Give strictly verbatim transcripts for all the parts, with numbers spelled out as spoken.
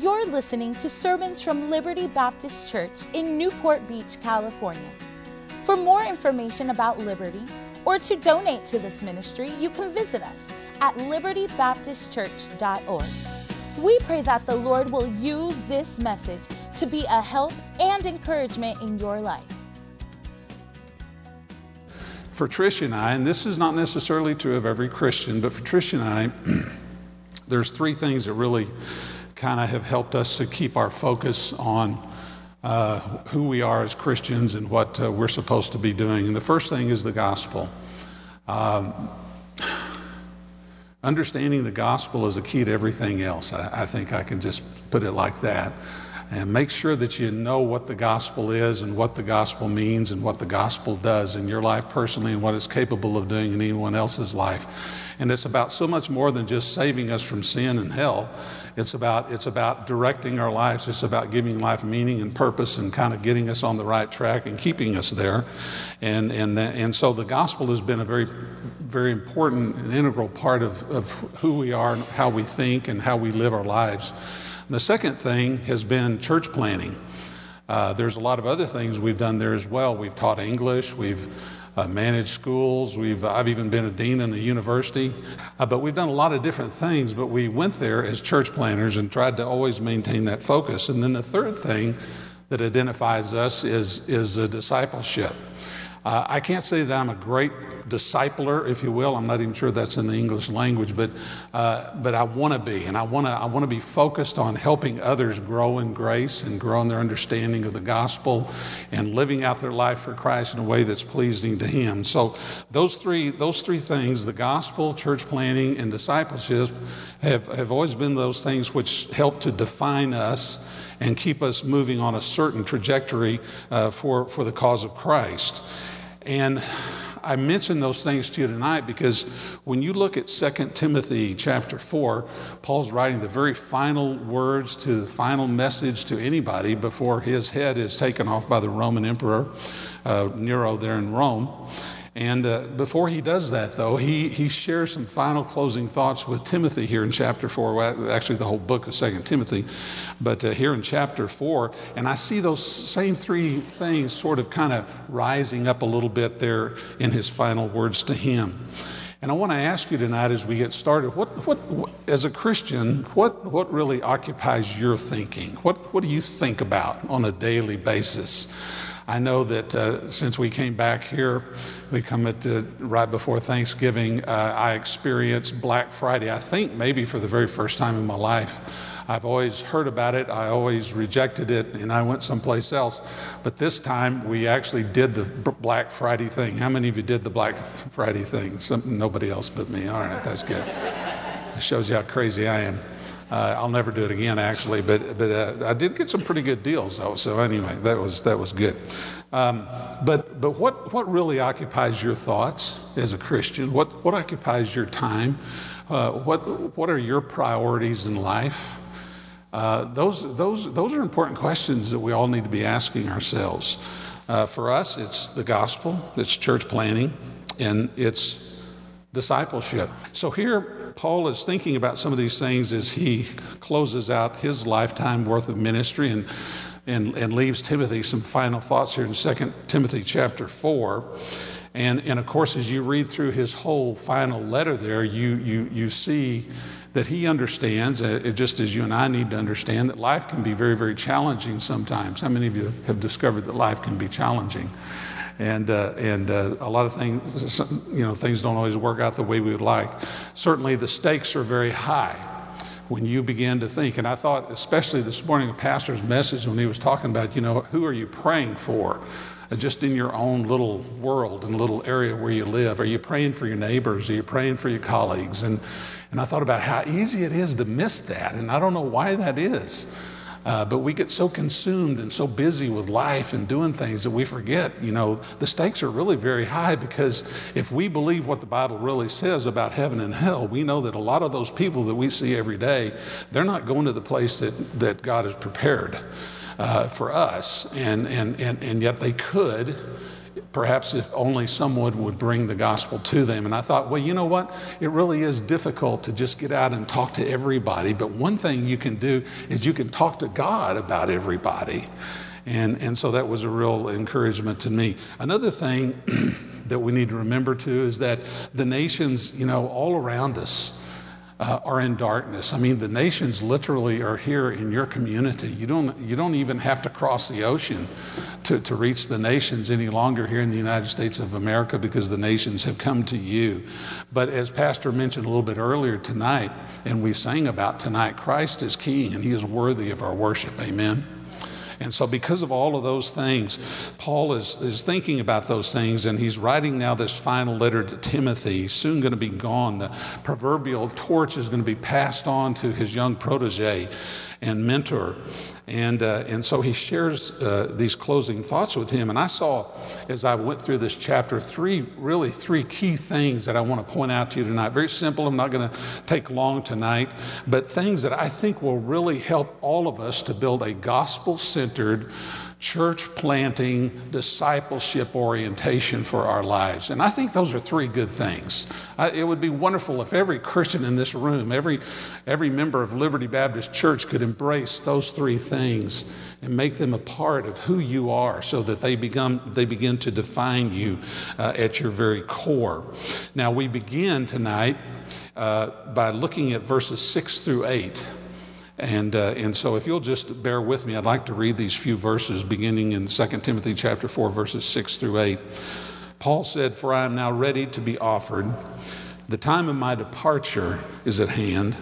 You're listening to sermons from Liberty Baptist Church in Newport Beach, California. For more information about Liberty or to donate to this ministry, you can visit us at liberty baptist church dot org. We pray that the Lord will use this message to be a help and encouragement in your life. For Trish and I, and this is not necessarily true of every Christian, but for Trish and I, there's three things that really kind of have helped us to keep our focus on uh, who we are as Christians and what uh, we're supposed to be doing. And the first thing is the gospel. Um, understanding the gospel is a key to everything else. I, I think I can just put it like that. And make sure that you know what the gospel is and what the gospel means and what the gospel does in your life personally and what it's capable of doing in anyone else's life. And it's about so much more than just saving us from sin and hell. It's about it's about directing our lives. It's about giving life meaning and purpose and kind of getting us on the right track and keeping us there. And and and so the gospel has been a very, very important and integral part of, of who we are and how we think and how we live our lives. The second thing has been church planning. Uh, there's a lot of other things we've done there as well. We've taught English, we've uh, managed schools, we've I've even been a dean in a university, uh, but we've done a lot of different things, but we went there as church planners and tried to always maintain that focus. And then the third thing that identifies us is, is a discipleship. Uh, I can't say that I'm a great discipler, if you will. I'm not even sure that's in the English language, but uh, but I want to be, and I want to I want to be focused on helping others grow in grace and grow in their understanding of the gospel, and living out their life for Christ in a way that's pleasing to Him. So those three those three things, the gospel, church planning, and discipleship, have have always been those things which help to define us and keep us moving on a certain trajectory uh, for for the cause of Christ. And I mention those things to you tonight because when you look at Second Timothy chapter four, Paul's writing the very final words to the final message to anybody before his head is taken off by the Roman emperor, uh, Nero there in Rome. And uh, before he does that, though, he, he shares some final closing thoughts with Timothy here in chapter four, actually the whole book of Second Timothy, but uh, here in chapter four, and I see those same three things sort of kind of rising up a little bit there in his final words to him. And I want to ask you tonight as we get started, what, what, what as a Christian, what, what really occupies your thinking? What, what do you think about on a daily basis? I know that uh, since we came back here, we come at the, right before Thanksgiving, uh, I experienced Black Friday, I think maybe for the very first time in my life. I've always heard about it, I always rejected it, and I went someplace else. But this time, we actually did the Black Friday thing. How many of you did the Black Friday thing? Some, nobody else but me. All right, that's good. It shows you how crazy I am. Uh, I'll never do it again, actually, but but uh, I did get some pretty good deals, though. So anyway, that was that was good. Um, but but what what really occupies your thoughts as a Christian? What what occupies your time? Uh, what what are your priorities in life? Uh, those those those are important questions that we all need to be asking ourselves. Uh, for us, it's the gospel, it's church planning, and it's discipleship. So here, Paul is thinking about some of these things as he closes out his lifetime worth of ministry and and, and leaves Timothy some final thoughts here in Second Timothy chapter four. And, and of course, as you read through his whole final letter there, you you you see that he understands, uh, just as you and I need to understand, that life can be very, very challenging sometimes. How many of you have discovered that life can be challenging? And uh, and uh, a lot of things, you know, things don't always work out the way we would like. Certainly the stakes are very high when you begin to think. And I thought, especially this morning, a pastor's message when he was talking about, you know, who are you praying for? Uh, just in your own little world and little area where you live. Are you praying for your neighbors? Are you praying for your colleagues? And, and I thought about how easy it is to miss that. And I don't know why that is. Uh, but we get so consumed and so busy with life and doing things that we forget, you know, the stakes are really very high, because if we believe what the Bible really says about heaven and hell, we know that a lot of those people that we see every day, they're not going to the place that, that God has prepared uh, for us. And, and, and, and yet they could perhaps if only someone would bring the gospel to them. And I thought, well, you know what? It really is difficult to just get out and talk to everybody. But one thing you can do is you can talk to God about everybody. And, and so that was a real encouragement to me. Another thing that we need to remember too is that the nations, you know, all around us uh, are in darkness. I mean, the nations literally are here in your community. You don't, you don't even have to cross the ocean to, to reach the nations any longer here in the United States of America, because the nations have come to you. But as Pastor mentioned a little bit earlier tonight, and we sang about tonight, Christ is king and he is worthy of our worship. Amen. And so because of all of those things, Paul is, is thinking about those things, and he's writing now this final letter to Timothy. He's soon going to be gone. The proverbial torch is going to be passed on to his young protege and mentor. And uh, and so he shares uh, these closing thoughts with him. And I saw, as I went through this chapter, three, really three key things that I want to point out to you tonight. Very simple. I'm not going to take long tonight, but things that I think will really help all of us to build a gospel-centered, church planting, discipleship orientation for our lives. And I think those are three good things. I, it would be wonderful if every Christian in this room, every, every member of Liberty Baptist Church could embrace those three things and make them a part of who you are, so that they become, they begin to define you uh, at your very core. Now, we begin tonight uh, by looking at verses six through eight. And uh, and so if you'll just bear with me, I'd like to read these few verses beginning in Second Timothy chapter four, verses six through eight. Paul said, "For I am now ready to be offered. The time of my departure is at hand.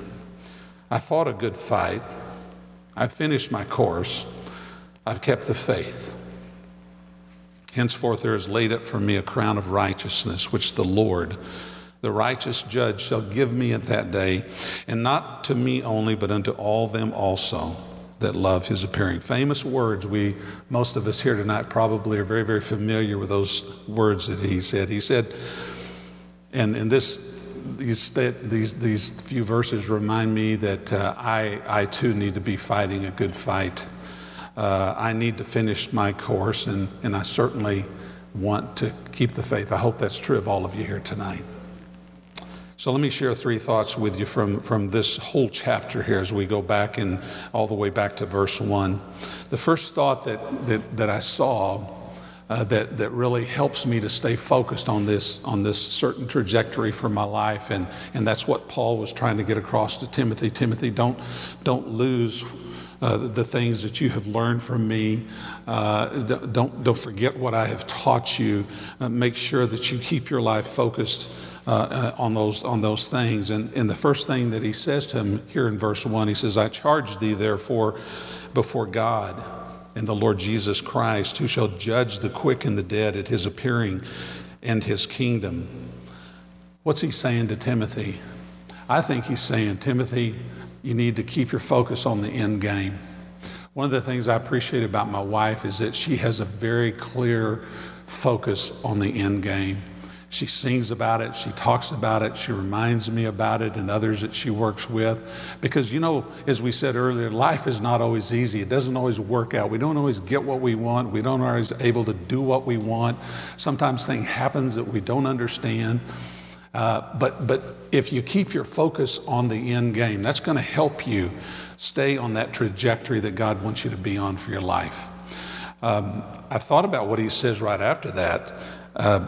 I fought a good fight. I've finished my course. I've kept the faith. Henceforth there is laid up for me a crown of righteousness, which the Lord, the righteous judge, shall give me at that day, and not to me only, but unto all them also that love his appearing." Famous words. We, most of us here tonight probably are very, very familiar with those words that he said. He said, and, and this, these, these, these few verses remind me that uh, I, I too need to be fighting a good fight. Uh, I need to finish my course, and, and I certainly want to keep the faith. I hope that's true of all of you here tonight. So let me share three thoughts with you from, from this whole chapter here as we go back and all the way back to verse one. The first thought that, that, that I saw uh, that, that really helps me to stay focused on this, on this certain trajectory for my life, and, and that's what Paul was trying to get across to Timothy. Timothy, don't, don't lose Uh, the things that you have learned from me. Uh, don't, don't forget what I have taught you. Uh, make sure that you keep your life focused uh, uh, on those on those things. And, and the first thing that he says to him here in verse one, he says, "I charge thee therefore before God and the Lord Jesus Christ, who shall judge the quick and the dead at his appearing and his kingdom." What's he saying to Timothy? I think he's saying, Timothy, you need to keep your focus on the end game. One of the things I appreciate about my wife is that she has a very clear focus on the end game. She sings about it, she talks about it, she reminds me about it and others that she works with. Because, you know, as we said earlier, life is not always easy. It doesn't always work out. We don't always get what we want. We don't always able to do what we want. Sometimes things happen that we don't understand. Uh, but but if you keep your focus on the end game, that's going to help you stay on that trajectory that God wants you to be on for your life. Um, I thought about what he says right after that uh,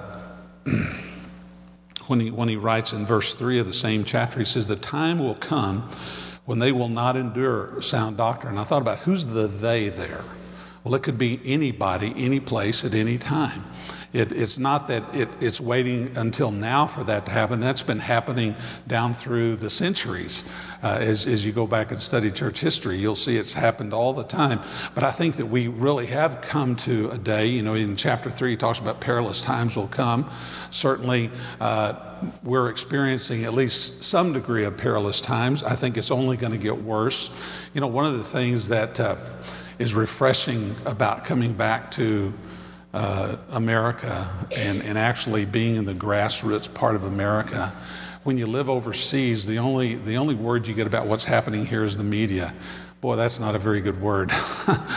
when he when he writes in verse three of the same chapter. He says, "The time will come when they will not endure sound doctrine." I thought about who's the they there. Well, it could be anybody, any place, at any time. It, it's not that it, it's waiting until now for that to happen. That's been happening down through the centuries. Uh, as, as you go back and study church history, you'll see it's happened all the time. But I think that we really have come to a day, you know, in chapter three, he talks about perilous times will come. Certainly, uh, we're experiencing at least some degree of perilous times. I think it's only going to get worse. You know, one of the things that uh, is refreshing about coming back to Uh, America and, and actually being in the grassroots part of America. When you live overseas, the only the only word you get about what's happening here is the media. Boy, that's not a very good word.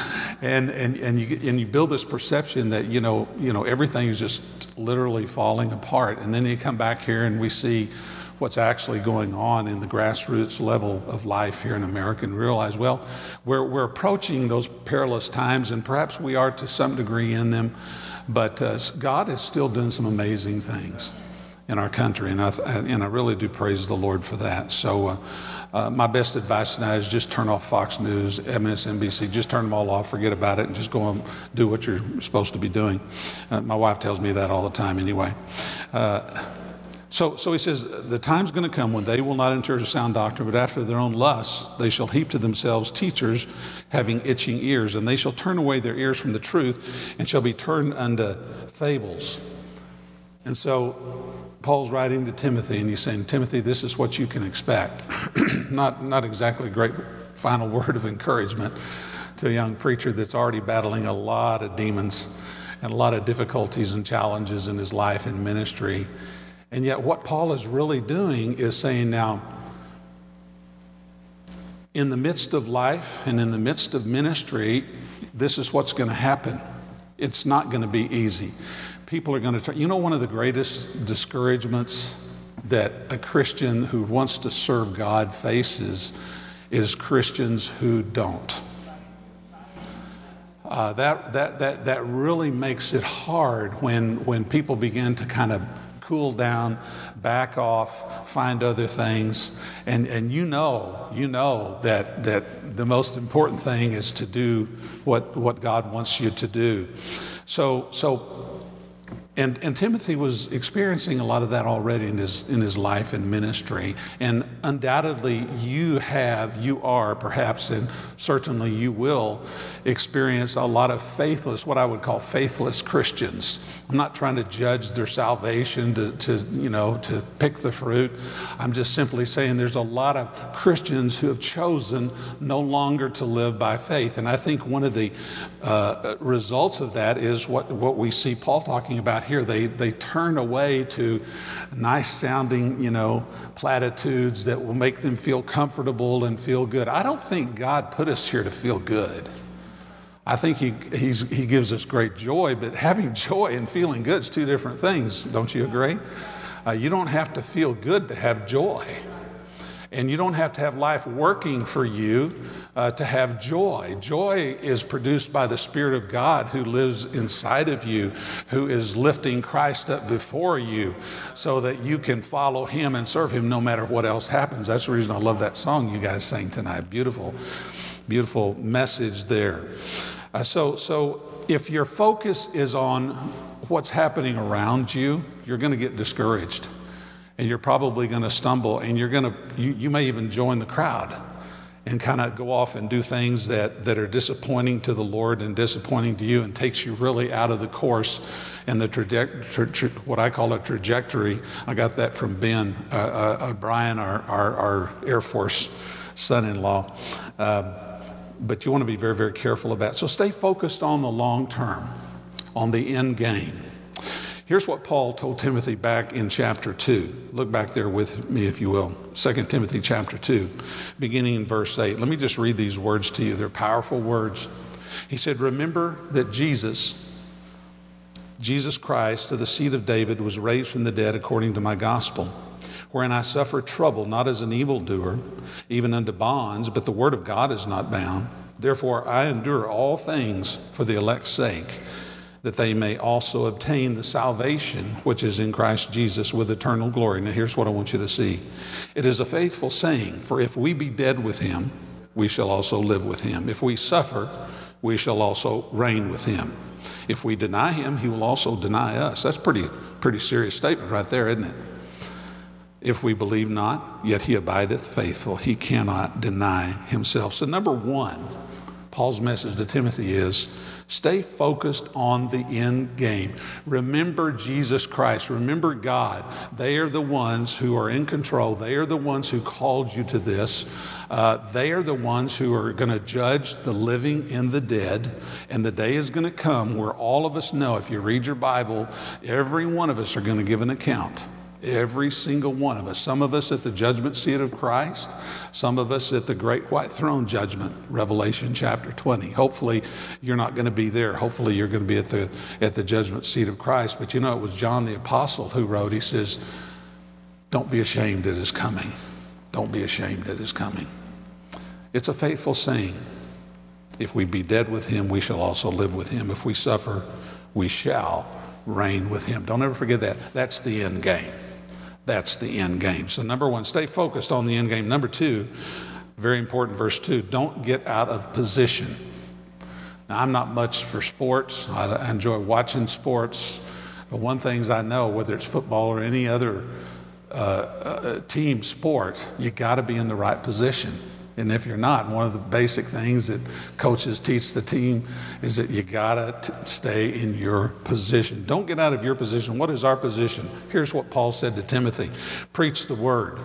and and and you and you build this perception that you know you know everything is just literally falling apart, and then you come back here and we see what's actually going on in the grassroots level of life here in America, and realize, well, we're we're approaching those perilous times, and perhaps we are to some degree in them, but uh, God is still doing some amazing things in our country, and I and I really do praise the Lord for that. So. Uh, Uh, my best advice tonight is just turn off Fox News, M S N B C, just turn them all off, forget about it, and just go and do what you're supposed to be doing. Uh, my wife tells me that all the time anyway. Uh, so, so he says, the time's going to come when they will not endure sound doctrine, but after their own lusts, they shall heap to themselves teachers having itching ears, and they shall turn away their ears from the truth and shall be turned unto fables. And so Paul's writing to Timothy, and he's saying, Timothy, this is what you can expect. not, not exactly a great final word of encouragement to a young preacher that's already battling a lot of demons and a lot of difficulties and challenges in his life and ministry. And yet what Paul is really doing is saying, now, in the midst of life and in the midst of ministry, this is what's going to happen. It's not going to be easy. People are going to try. You know, one of the greatest discouragements that a Christian who wants to serve God faces is Christians who don't. Uh, that that that that really makes it hard when when people begin to kind of cool down, back off, find other things, and and you know you know that that the most important thing is to do what what God wants you to do. So so. And, and Timothy was experiencing a lot of that already in his in his life and ministry. And undoubtedly you have, you are perhaps, and certainly you will experience a lot of faithless, what I would call faithless Christians. I'm not trying to judge their salvation, to, to you know, to pick the fruit. I'm just simply saying there's a lot of Christians who have chosen no longer to live by faith. And I think one of the uh, results of that is what, what we see Paul talking about here. They they turn away to nice sounding, you know, platitudes that will make them feel comfortable and feel good. I don't think God put us here to feel good. I think he he's, he gives us great joy, but having joy and feeling good is two different things. Don't you agree? Uh, you don't have to feel good to have joy. And you don't have to have life working for you uh, to have joy. Joy is produced by the Spirit of God who lives inside of you, who is lifting Christ up before you so that you can follow him and serve him no matter what else happens. That's the reason I love that song you guys sang tonight. Beautiful, beautiful message there. Uh, so, so if your focus is on what's happening around you, you're going to get discouraged. And you're probably going to stumble, and you're going to, you, you may even join the crowd and kind of go off and do things that, that are disappointing to the Lord and disappointing to you, and takes you really out of the course and the trajectory, tra- what I call a trajectory. I got that from Ben uh, uh, O'Brien, our, our, our Air Force son-in-law. Uh, but you want to be very, very careful about it. So stay focused on the long term, on the end game. Here's what Paul told Timothy back in chapter two. Look back there with me, if you will. Second Timothy chapter two, beginning in verse eight. Let me just read these words to you. They're powerful words. He said, remember that Jesus, Jesus Christ, of the seed of David, was raised from the dead according to my gospel, wherein I suffer trouble, not as an evildoer, even unto bonds, but the word of God is not bound. Therefore I endure all things for the elect's sake, that they may also obtain the salvation which is in Christ Jesus with eternal glory. Now here's what I want you to see. It is a faithful saying, for if we be dead with him, we shall also live with him. If we suffer, we shall also reign with him. If we deny him, he will also deny us. That's a pretty, pretty serious statement right there, isn't it? If we believe not, yet he abideth faithful. He cannot deny himself. So number one, Paul's message to Timothy is, stay focused on the end game. Remember Jesus Christ. Remember God. They are the ones who are in control. They are the ones who called you to this. Uh, they are the ones who are going to judge the living and the dead. And the day is going to come where all of us know, if you read your Bible, every one of us are going to give an account. Every single one of us. Some of us at the judgment seat of Christ. Some of us at the great white throne judgment, Revelation chapter twenty. Hopefully you're not going to be there. Hopefully you're going to be at the, at the judgment seat of Christ. But you know, it was John the Apostle who wrote, he says, don't be ashamed at his coming. Don't be ashamed at his coming. It's a faithful saying. If we be dead with him, we shall also live with him. If we suffer, we shall reign with him. Don't ever forget that. That's the end game. That's the end game. So number one, stay focused on the end game. Number two, very important, verse two, don't get out of position. Now, I'm not much for sports. I enjoy watching sports. But one thing I know, whether it's football or any other uh, uh, team sport, you got to be in the right position. And if you're not, one of the basic things that coaches teach the team is that you gotta stay in your position. Don't get out of your position. What is our position? Here's what Paul said to Timothy. Preach the word.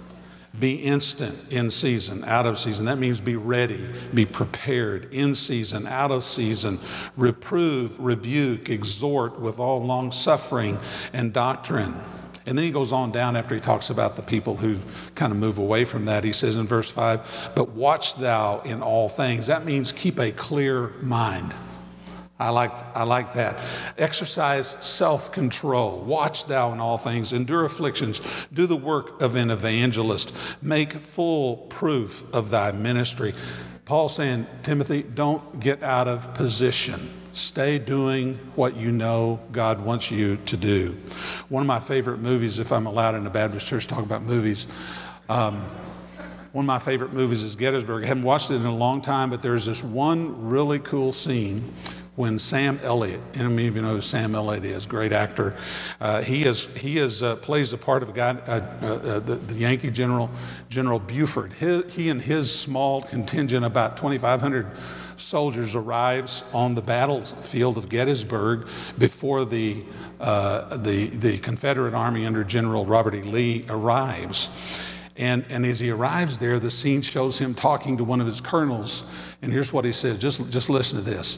Be instant, in season, out of season. That means be ready, be prepared, in season, out of season. Reprove, rebuke, exhort with all long suffering and doctrine. And then he goes on down after he talks about the people who kind of move away from that. He says in verse five, but watch thou in all things. That means keep a clear mind. I like, I like that. Exercise self-control. Watch thou in all things. Endure afflictions. Do the work of an evangelist. Make full proof of thy ministry. Paul's saying, Timothy, don't get out of position. Stay doing what you know God wants you to do. One of my favorite movies, if I'm allowed in a Baptist church to talk about movies, um, one of my favorite movies is Gettysburg. I haven't watched it in a long time, but there's this one really cool scene when Sam Elliott, and many of you know who Sam Elliott is, great actor. Uh, he is he is uh, plays the part of a guy, uh, uh, the, the Yankee general, General Buford. He, he and his small contingent, about twenty-five hundred soldiers, arrives on the battlefield of Gettysburg before the uh, the the Confederate Army under General Robert E. Lee arrives. And, and as he arrives there, the scene shows him talking to one of his colonels. And here's what he says. Just, just listen to this.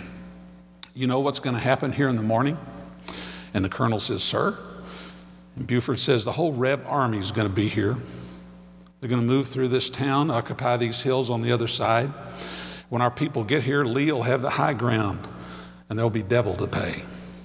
You know what's going to happen here in the morning? And the colonel says, sir. And Buford says, the whole Reb army is going to be here. They're going to move through this town, occupy these hills on the other side. When our people get here, Lee will have the high ground, and there'll be devil to pay.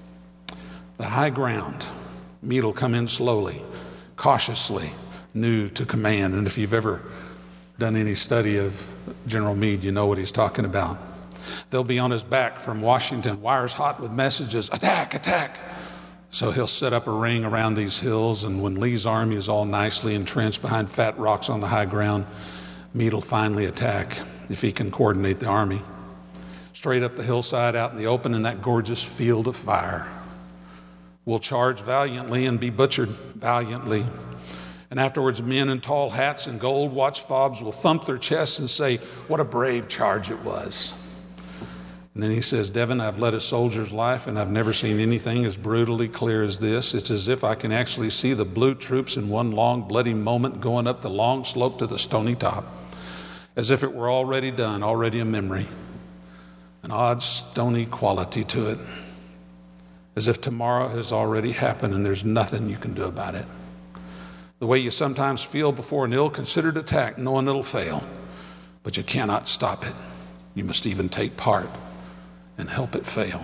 The high ground, Meade will come in slowly, cautiously, new to command. And if you've ever done any study of General Meade, you know what he's talking about. They'll be on his back from Washington, wires hot with messages, attack, attack. So he'll set up a ring around these hills, and when Lee's army is all nicely entrenched behind fat rocks on the high ground, Meade will finally attack if he can coordinate the army. Straight up the hillside out in the open in that gorgeous field of fire. We'll charge valiantly and be butchered valiantly. And afterwards, men in tall hats and gold watch fobs will thump their chests and say, what a brave charge it was. And then he says, Devin, I've led a soldier's life, and I've never seen anything as brutally clear as this. It's as if I can actually see the blue troops in one long bloody moment going up the long slope to the stony top, as if it were already done, already a memory, an odd stony quality to it, as if tomorrow has already happened and there's nothing you can do about it. The way you sometimes feel before an ill-considered attack, knowing it'll fail, but you cannot stop it. You must even take part and help it fail.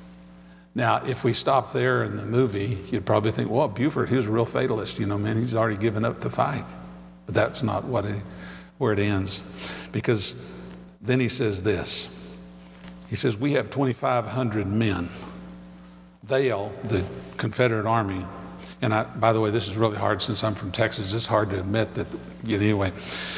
Now, if we stop there in the movie, you'd probably think, well, Buford, he was a real fatalist. You know, man, he's already given up the fight. But that's not what it, where it ends. Because then he says this. He says, we have twenty-five hundred men. They'll, the Confederate Army, and I, by the way, this is really hard since I'm from Texas. It's hard to admit that, anyway.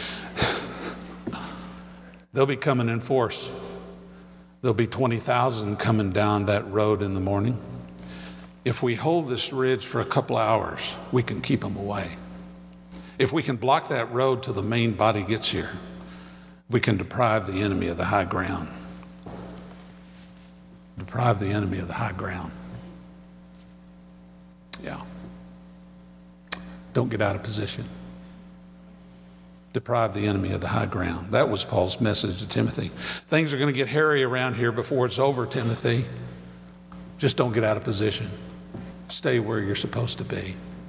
They'll be coming in force. There'll be twenty thousand coming down that road in the morning. If we hold this ridge for a couple hours, we can keep them away. If we can block that road till the main body gets here, we can deprive the enemy of the high ground. Deprive the enemy of the high ground. Yeah. Don't get out of position. Deprive the enemy of the high ground. That was Paul's message to Timothy. Things are going to get hairy around here before it's over, Timothy. Just don't get out of position. Stay where you're supposed to be.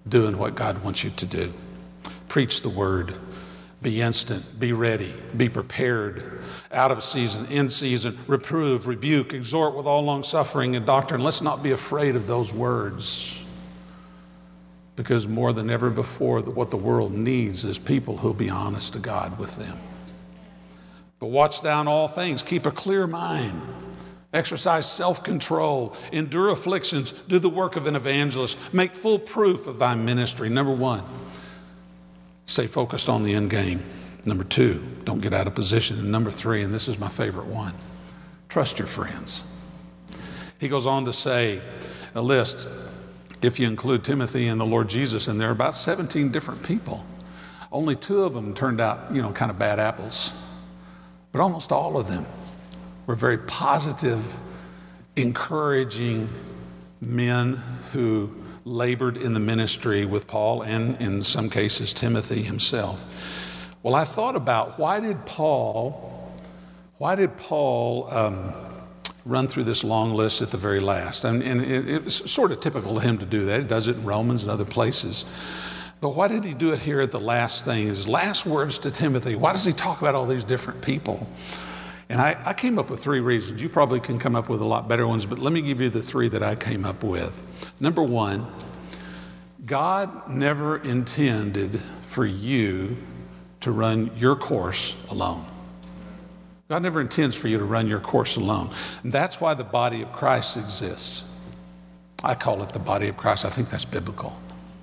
doing what God wants you to do. Preach the word. Be instant. Be ready. Be prepared. Out of season, in season. Reprove, rebuke, exhort with all long suffering and doctrine. Let's not be afraid of those words. Because more than ever before, what the world needs is people who'll be honest to God with them. But watch thou in all things. Keep a clear mind. Exercise self-control. Endure afflictions. Do the work of an evangelist. Make full proof of thy ministry. Number one, stay focused on the end game. Number two, don't get out of position. And number three, and this is my favorite one, trust your friends. He goes on to say, a list, if you include Timothy and the Lord Jesus, and there are about seventeen different people. Only two of them turned out, you know, kind of bad apples. But almost all of them were very positive, encouraging men who labored in the ministry with Paul and in some cases Timothy himself. Well, I thought about why did Paul, why did Paul um, run through this long list at the very last? And, and it, it's sort of typical of him to do that. He does it in Romans and other places. But why did he do it here at the last thing? His last words to Timothy. Why does he talk about all these different people? And I, I came up with three reasons. You probably can come up with a lot better ones, but let me give you the three that I came up with. Number one, God never intended for you to run your course alone. God never intends for you to run your course alone. And that's why the body of Christ exists. I call it the body of Christ. I think that's biblical.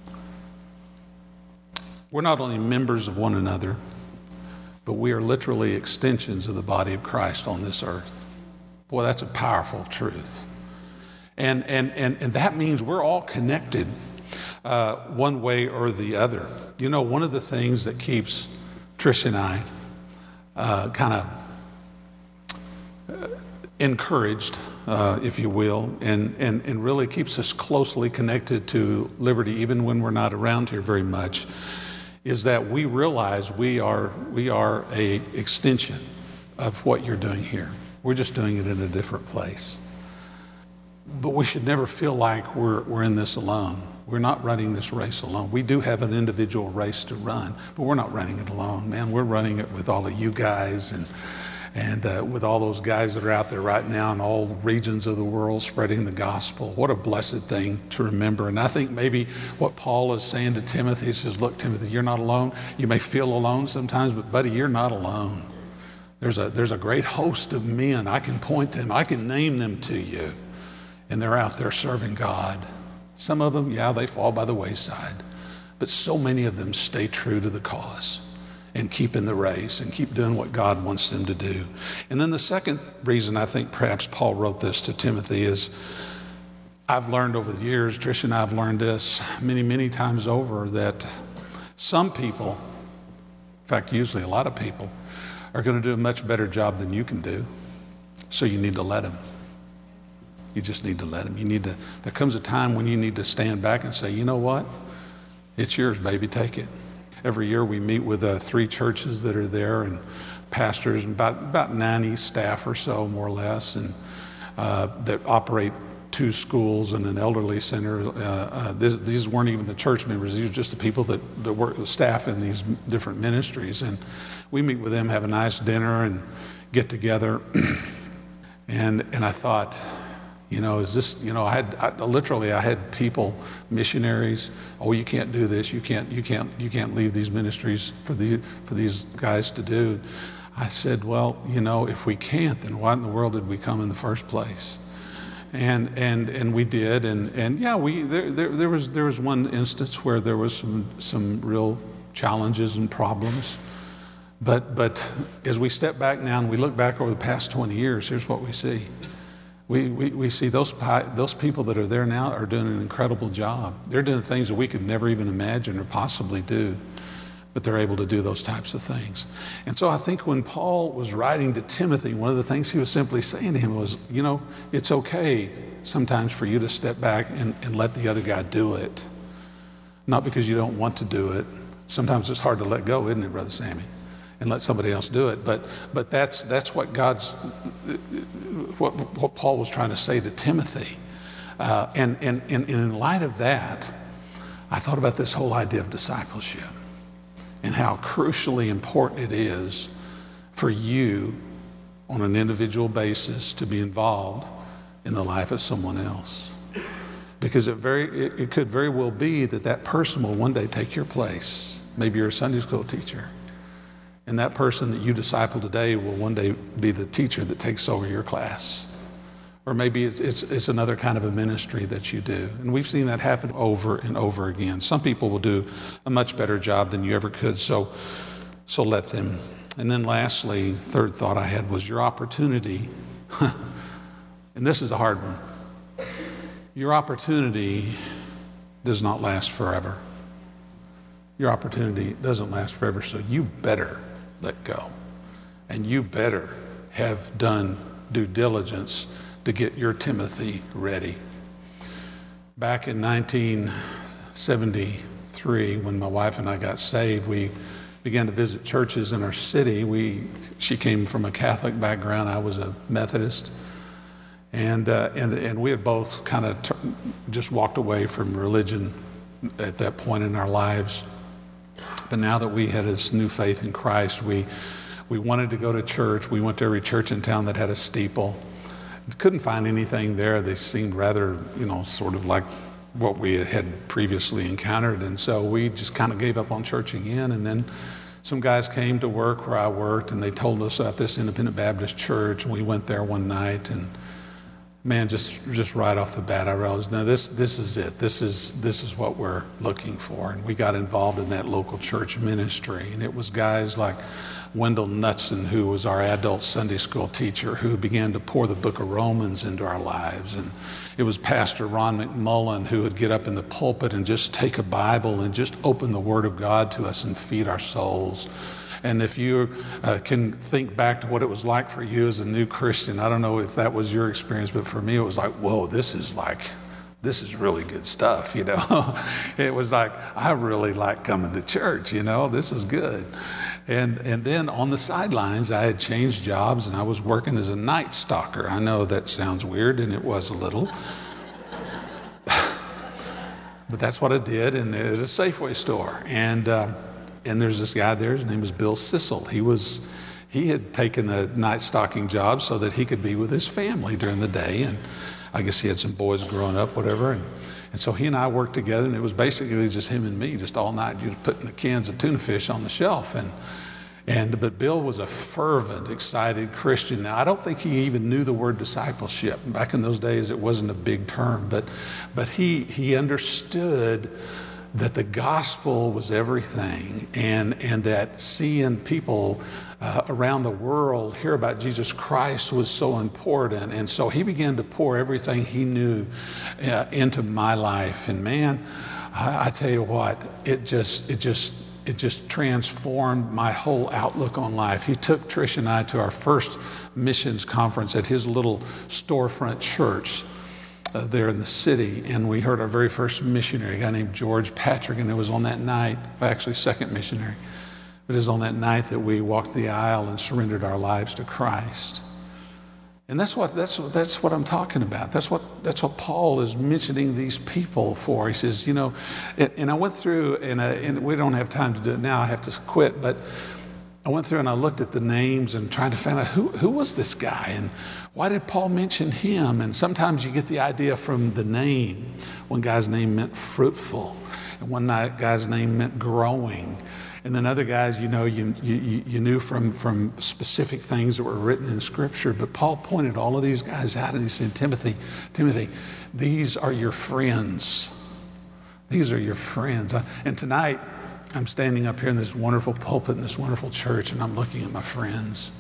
We're not only members of one another, but we are literally extensions of the body of Christ on this earth. Boy, that's a powerful truth. And, and, and, and that means we're all connected uh, one way or the other. You know, one of the things that keeps Trish and I uh, kind of uh, encouraged, uh, if you will, and, and, and really keeps us closely connected to Liberty, even when we're not around here very much, is that we realize we are we are a extension of what you're doing here. We're just doing it in a different place. But we should never feel like we're we're in this alone. We're not running this race alone. We do have an individual race to run, but we're not running it alone, man. We're running it with all of you guys and and uh, with all those guys that are out there right now in all regions of the world spreading the gospel. What a blessed thing to remember. And I think maybe what Paul is saying to Timothy, he says, look, Timothy, you're not alone. You may feel alone sometimes, but buddy, you're not alone. There's a, there's a great host of men. I can point them, I can name them to you. And they're out there serving God. Some of them, yeah, they fall by the wayside. But so many of them stay true to the cause and keep in the race and keep doing what God wants them to do. And then the second reason I think perhaps Paul wrote this to Timothy is I've learned over the years, Trish and I have learned this many, many times over, that some people, in fact, usually a lot of people, are going to do a much better job than you can do. So you need to let them. You just need to let them. You need to, there comes a time when you need to stand back and say, you know what? It's yours, baby, take it. Every year we meet with uh, three churches that are there and pastors, and about, about ninety staff or so, more or less, and uh, that operate two schools and an elderly center. Uh, uh, this, these weren't even the church members. These were just the people that, that work, the staff in these different ministries. And we meet with them, have a nice dinner and get together. and and I thought, you know, is this, you know, I had, I, literally I had people, missionaries, oh, you can't do this, you can't, you can't, you can't leave these ministries for the, for these guys to do. I said, well, you know, if we can't, then why in the world did we come in the first place? And and and we did, and and yeah, we there there, there was there was one instance where there was some some real challenges and problems. But but as we step back now and we look back over the past twenty years, here's what we see. We, we, we see those, those people that are there now are doing an incredible job. They're doing things that we could never even imagine or possibly do, but they're able to do those types of things. And so I think when Paul was writing to Timothy, one of the things he was simply saying to him was, you know, it's okay sometimes for you to step back and, and let the other guy do it. Not because you don't want to do it. Sometimes it's hard to let go, isn't it, Brother Sammy? And let somebody else do it. But but that's that's what God's, what, what Paul was trying to say to Timothy. Uh, and, and, and in light of that, I thought about this whole idea of discipleship and how crucially important it is for you on an individual basis to be involved in the life of someone else. Because it very it, it could very well be that that person will one day take your place. Maybe you're a Sunday school teacher, and that person that you disciple today will one day be the teacher that takes over your class. Or maybe it's, it's, it's another kind of a ministry that you do. And we've seen that happen over and over again. Some people will do a much better job than you ever could, so, so let them. And then lastly, third thought I had was your opportunity. And this is a hard one. Your opportunity does not last forever. Your opportunity doesn't last forever, so you better let go. And you better have done due diligence to get your Timothy ready. Back in nineteen seventy-three, when my wife and I got saved, we began to visit churches in our city. We, she came from a Catholic background. I was a Methodist. And, uh, and, and we had both kind of t- just walked away from religion at that point in our lives. But now that we had this new faith in Christ, we, we wanted to go to church. We went to every church in town that had a steeple. Couldn't find anything there. They seemed rather, you know, sort of like what we had previously encountered. And so we just kind of gave up on church again. And then some guys came to work where I worked, and they told us about this Independent Baptist church. And we went there one night, and man, just just right off the bat, I realized, no, this this is it. This is this is what we're looking for. And we got involved in that local church ministry. And it was guys like Wendell Knutson, who was our adult Sunday school teacher, who began to pour the book of Romans into our lives. And it was Pastor Ron McMullen, who would get up in the pulpit and just take a Bible and just open the Word of God to us and feed our souls. And if you uh, can think back to what it was like for you as a new Christian, I don't know if that was your experience, but for me it was like, whoa, this is like, this is really good stuff, you know. It was like, I really like coming to church, you know, this is good. And and then on the sidelines, I had changed jobs and I was working as a night stalker. I know that sounds weird, and it was a little. But that's what I did, and at a Safeway store. And uh, and there's this guy there, his name was Bill Sissel. He was, he had taken a night stalking job so that he could be with his family during the day. And I guess he had some boys growing up, whatever. And, and so he and I worked together, and it was basically just him and me, just all night, just putting the cans of tuna fish on the shelf. And and but Bill was a fervent, excited Christian. Now, I don't think he even knew the word discipleship. Back in those days, it wasn't a big term, but but he he understood that the gospel was everything, and and that seeing people uh, around the world hear about Jesus Christ was so important. And so he began to pour everything he knew uh, into my life. And man, I, I tell you what, it just it just it just transformed my whole outlook on life. He took Trish and I to our first missions conference at his little storefront church Uh, there in the city, and we heard our very first missionary, a guy named George Patrick, and it was on that night, actually second missionary, but it was on that night that we walked the aisle and surrendered our lives to Christ. And that's what that's that's what I'm talking about. That's what that's what Paul is mentioning these people for. He says, you know, and, and I went through, and, uh, and we don't have time to do it now. I have to quit, but I went through and I looked at the names and trying to find out who, who was this guy and why did Paul mention him? And sometimes you get the idea from the name. One guy's name meant fruitful, and one guy's name meant growing. And then other guys, you know, you, you, you knew from, from specific things that were written in Scripture. But Paul pointed all of these guys out, and he said, Timothy, Timothy, these are your friends. These are your friends. And tonight, I'm standing up here in this wonderful pulpit in this wonderful church, and I'm looking at my friends.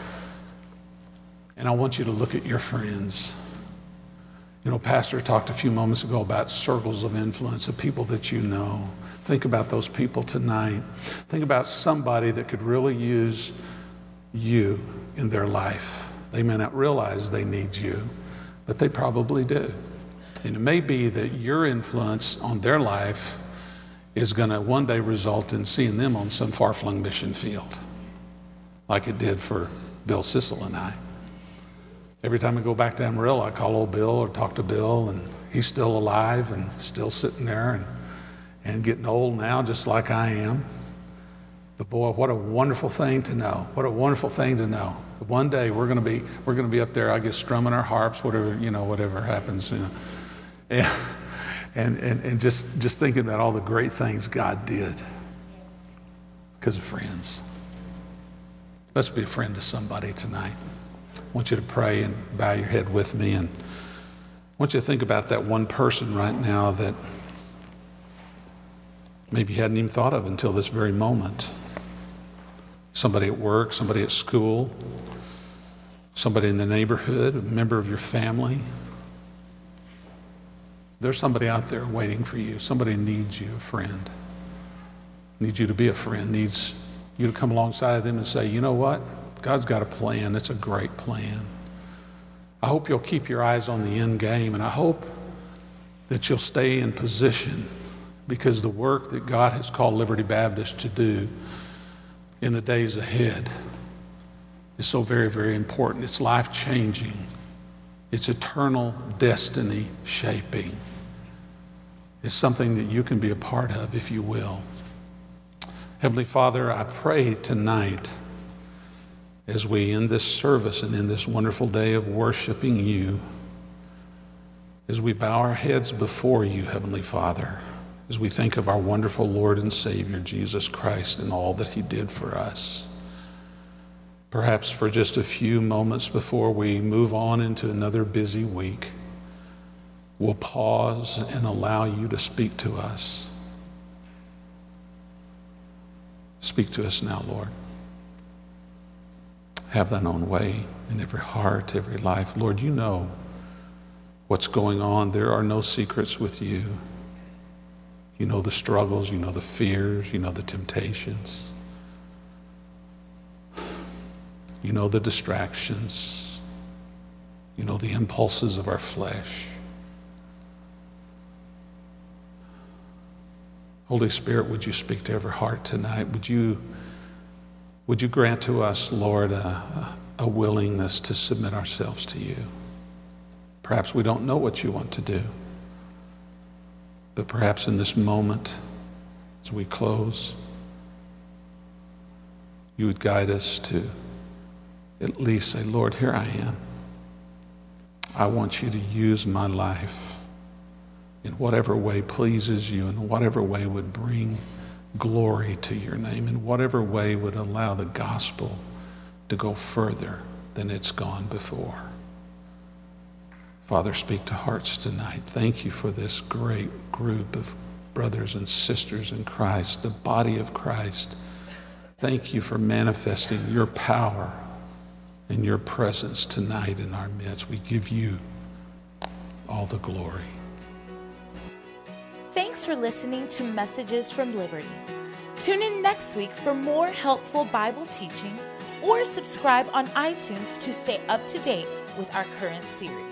And I want you to look at your friends. You know, Pastor talked a few moments ago about circles of influence, of people that you know. Think about those people tonight. Think about somebody that could really use you in their life. They may not realize they need you, but they probably do. And it may be that your influence on their life is going to one day result in seeing them on some far-flung mission field, like it did for Bill Sissel and I. Every time I go back to Amarillo, I call old Bill or talk to Bill, and he's still alive and still sitting there. And, and getting old now just like I am. But boy, what a wonderful thing to know. What a wonderful thing to know. One day we're going to be we're going to be up there, I guess, strumming our harps, whatever, you know, whatever happens. You know. And, and, and, and just, just thinking about all the great things God did because of friends. Let's be a friend to somebody tonight. I want you to pray and bow your head with me. And I want you to think about that one person right now that maybe you hadn't even thought of until this very moment. Somebody at work, somebody at school, somebody in the neighborhood, a member of your family. There's somebody out there waiting for you. Somebody needs you, a friend. Needs you to be a friend. Needs you to come alongside of them and say, you know what? God's got a plan. It's a great plan. I hope you'll keep your eyes on the end game, and I hope that you'll stay in position, because the work that God has called Liberty Baptist to do in the days ahead is so very, very important. It's life-changing. It's eternal destiny shaping. It's something that you can be a part of, if you will. Heavenly Father, I pray tonight as we end this service and in this wonderful day of worshiping you, as we bow our heads before you, Heavenly Father, as we think of our wonderful Lord and Savior, Jesus Christ, and all that he did for us. Perhaps for just a few moments before we move on into another busy week, we'll pause and allow you to speak to us. Speak to us now, Lord. Have thine own way in every heart, every life. Lord, you know what's going on. There are no secrets with you. You know the struggles, you know the fears, you know the temptations. You know the distractions. You know the impulses of our flesh. Holy Spirit, would you speak to every heart tonight? Would you, would you grant to us, Lord, a, a willingness to submit ourselves to you? Perhaps we don't know what you want to do, but perhaps in this moment, as we close, you would guide us to at least say, Lord, here I am. I want you to use my life in whatever way pleases you, in whatever way would bring glory to your name, in whatever way would allow the gospel to go further than it's gone before. Father, speak to hearts tonight. Thank you for this great group of brothers and sisters in Christ, the body of Christ. Thank you for manifesting your power and your presence tonight in our midst. We give you all the glory. Thanks for listening to Messages from Liberty. Tune in next week for more helpful Bible teaching, or subscribe on iTunes to stay up to date with our current series.